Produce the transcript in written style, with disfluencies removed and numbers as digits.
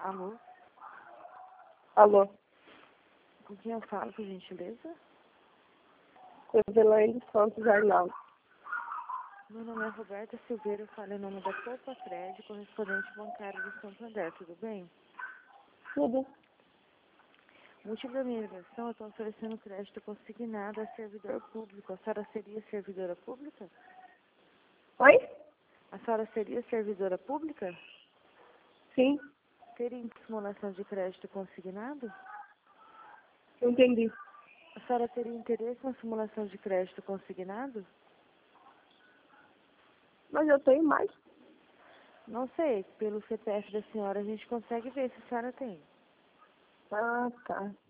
Alô? Alô, Com quem eu falo, por gentileza? Eveline Santos Arnaldo. Meu nome é Roberta Silveira, eu falo em nome da Poupa Crédito, correspondente bancário de Santander, tudo bem? Tudo. O motivo da minha ligação, eu estou oferecendo crédito consignado a servidor público. A senhora seria servidora pública? Oi? A senhora seria servidora pública? Sim, Teria simulação de crédito consignado? eu entendi. A senhora teria interesse na simulação de crédito consignado? Mas eu tenho mais. Não sei, pelo CPF da senhora a gente consegue ver se a senhora tem. Ah, tá.